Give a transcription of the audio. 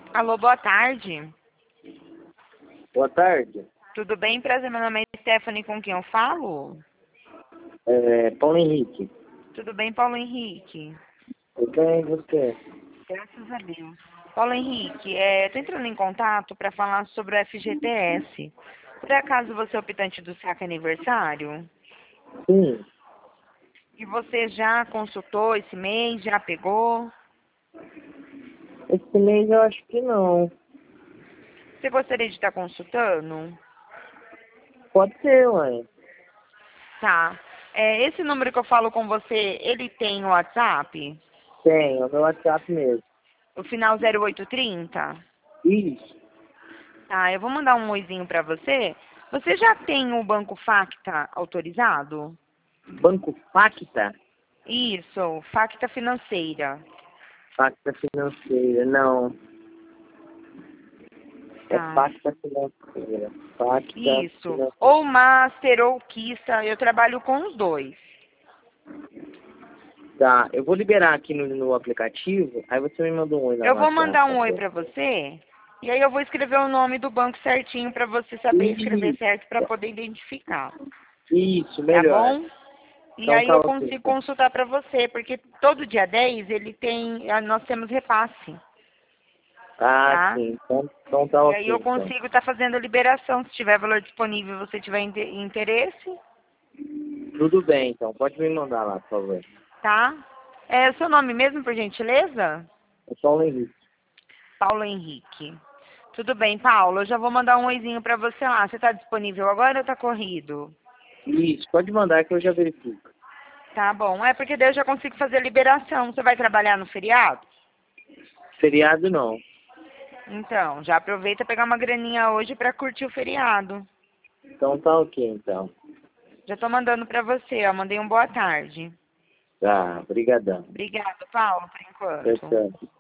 Alô, boa tarde. Boa tarde. Tudo bem? Prazer, meu nome é Stephanie, com quem eu falo? Paulo Henrique. Tudo bem, Paulo Henrique? Tudo bem, você? Graças a Deus. Paulo Henrique, tô entrando em contato para falar sobre o FGTS. Por acaso você é optante do saque aniversário? Sim, E você já consultou esse mês? Já pegou? esse mês eu acho que não. Você gostaria de estar consultando? Pode ser, ué. Tá. Esse número que eu falo com você, ele tem o WhatsApp? Tem, é o meu WhatsApp mesmo. O final 0830? Isso. Tá, eu vou mandar um oizinho para você. Você já tem o Banco Facta autorizado? Banco Facta? Isso, Facta Financeira. Facta Financeira, não. É Tá, Facta Financeira. Facta isso. Financeira. Ou Master ou Kista, eu trabalho com os dois. Tá, eu vou liberar aqui no aplicativo, aí você me manda um oi lá Eu no vou WhatsApp, mandar tá um oi bom? para você, e aí eu vou escrever o nome do banco certinho para você saber escrever Isso, certo para poder identificar. isso, Tá melhor. bom? E Então aí tá eu ok, consigo então. consultar para você, porque todo dia 10 ele tem, nós temos repasse, Ah, tá? sim, então tá E aí ok, eu então. consigo estar fazendo a liberação, se tiver valor disponível e você tiver interesse, Tudo bem, então. Pode me mandar lá, por favor. tá? É o seu nome mesmo, por gentileza? É Paulo Henrique. Paulo Henrique. Tudo bem, Paulo, eu já vou mandar um oizinho para você lá. Você está disponível agora ou tá corrido? Isso, pode mandar que eu já verifico. Tá bom, é porque daí eu já consigo fazer a liberação. Você vai trabalhar no feriado? Feriado não. Então, já aproveita pegar uma graninha hoje para curtir o feriado. Então tá ok, então. Já tô mandando para você, ó. Mandei um boa tarde. Tá, brigadão. Obrigada, Paulo, por Tchau, enquanto. tchau.